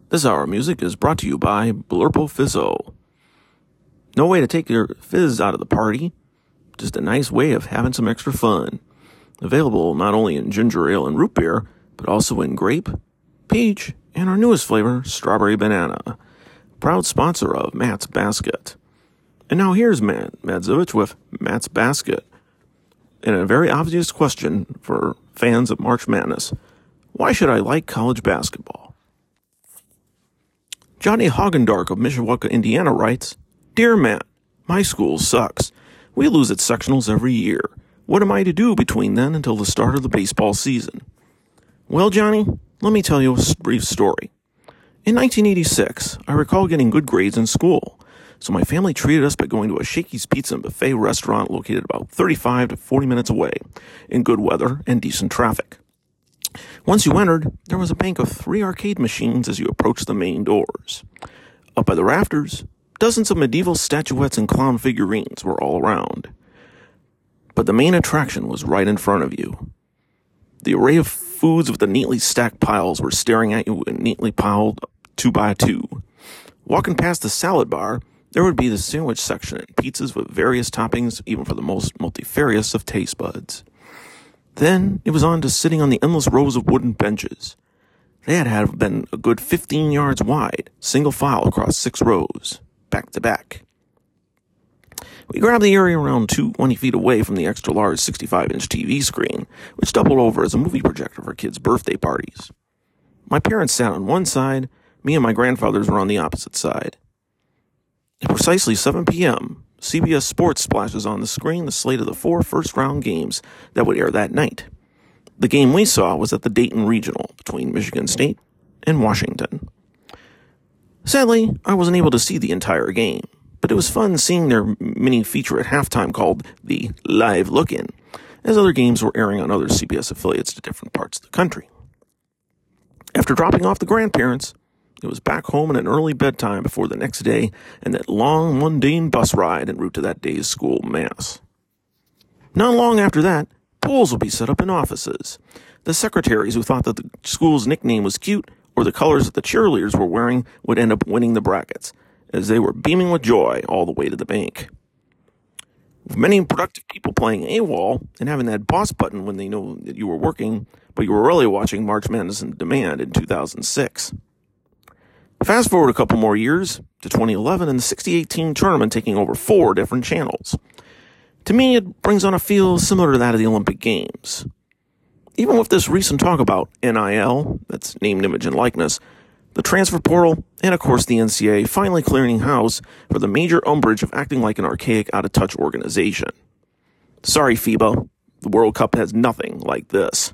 This hour of music is brought to you by Blurpo Fizzo. No way to take your fizz out of the party, just a nice way of having some extra fun. Available not only in ginger ale and root beer, but also in grape, peach, and our newest flavor, strawberry banana. Proud sponsor of Matt's Basket. And now here's Matt Zivich with Matt's Basket. And a very obvious question for fans of March Madness. Why should I like college basketball? Johnny Hagendark of Mishawaka, Indiana writes, Dear Matt, my school sucks. We lose at sectionals every year. What am I to do between then until the start of the baseball season? Well, Johnny, let me tell you a brief story. In 1986, I recall getting good grades in school, so my family treated us by going to a Shakey's Pizza and Buffet restaurant located about 35 to 40 minutes away, in good weather and decent traffic. Once you entered, there was a bank of 3 arcade machines as you approached the main doors. Up by the rafters, dozens of medieval statuettes and clown figurines were all around. But the main attraction was right in front of you. The array of foods with the neatly stacked piles were staring at you neatly piled 2 by 2. Walking past the salad bar, there would be the sandwich section and pizzas with various toppings, even for the most multifarious of taste buds. Then it was on to sitting on the endless rows of wooden benches. They had been a good 15 yards wide, single file across 6 rows, back to back. We grabbed the area around 20 feet away from the extra-large 65-inch TV screen, which doubled over as a movie projector for kids' birthday parties. My parents sat on one side, me and my grandfathers were on the opposite side. At precisely 7 p.m., CBS Sports splashes on the screen the slate of the 4 first-round games that would air that night. The game we saw was at the Dayton Regional between Michigan State and Washington. Sadly, I wasn't able to see the entire game, but it was fun seeing their mini feature at halftime called the Live Look-In, as other games were airing on other CBS affiliates to different parts of the country. After dropping off the grandparents, it was back home and an early bedtime before the next day and that long, mundane bus ride en route to that day's school mass. Not long after that, pools would be set up in offices. The secretaries who thought that the school's nickname was cute or the colors that the cheerleaders were wearing would end up winning the brackets, as they were beaming with joy all the way to the bank. With many productive people playing AWOL and having that boss button when they know that you were working, but you were really watching March Madness on Demand in 2006. Fast forward a couple more years to 2011 and the 68-team tournament taking over 4 different channels. To me, it brings on a feel similar to that of the Olympic Games. Even with this recent talk about NIL, that's name, image, and likeness, the transfer portal, and of course the NCAA finally clearing house for the major umbrage of acting like an archaic, out-of-touch organization. Sorry, FIBA, the World Cup has nothing like this.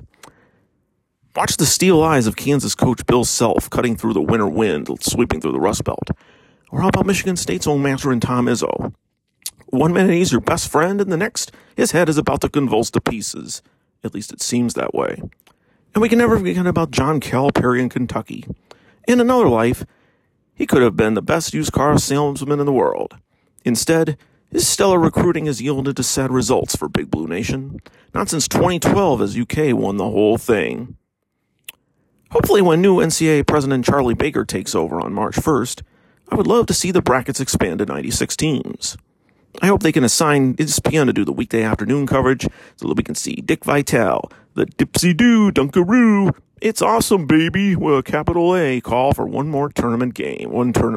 Watch the steel eyes of Kansas coach Bill Self cutting through the winter wind, sweeping through the Rust Belt. Or how about Michigan State's own master in Tom Izzo? 1 minute he's your best friend, and the next, his head is about to convulse to pieces. At least it seems that way. And we can never forget about John Calipari in Kentucky. In another life, he could have been the best used car salesman in the world. Instead, his stellar recruiting has yielded to sad results for Big Blue Nation. Not since 2012 as UK won the whole thing. Hopefully when new NCAA President Charlie Baker takes over on March 1st, I would love to see the brackets expand to 96 teams. I hope they can assign ESPN to do the weekday afternoon coverage so that we can see Dick Vitale, the Dipsy-Doo Dunkaroo. It's awesome, baby, with a capital A call for one tournament game.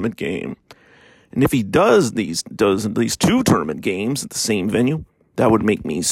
And if he does these 2 tournament games at the same venue, that would make me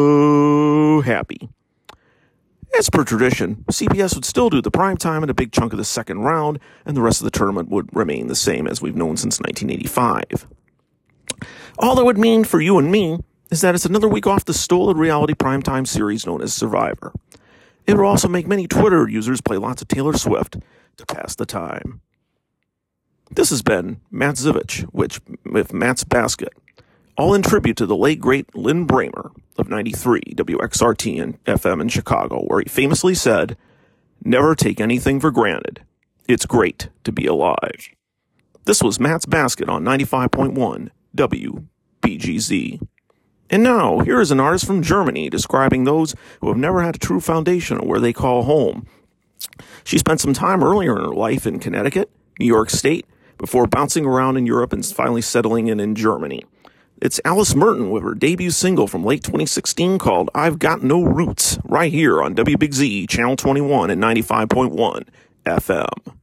so happy. As per tradition, CBS would still do the prime time and a big chunk of the second round, and the rest of the tournament would remain the same as we've known since 1985. All that would mean for you and me is that it's another week off the stolen reality primetime series known as Survivor. It will also make many Twitter users play lots of Taylor Swift to pass the time. This has been Matt Zivich with Matt's Basket, all in tribute to the late, great Lynn Bramer of 93 WXRT and FM in Chicago, where he famously said, "Never take anything for granted. It's great to be alive." This was Matt's Basket on 95.1 WBGZ. And now, here is an artist from Germany describing those who have never had a true foundation or where they call home, She spent some time earlier in her life in Connecticut, New York State, before bouncing around in Europe and finally settling in Germany. It's Alice Merton with her debut single from late 2016 called I've Got No Roots, right here on WBigZ, Channel 21 and 95.1 FM.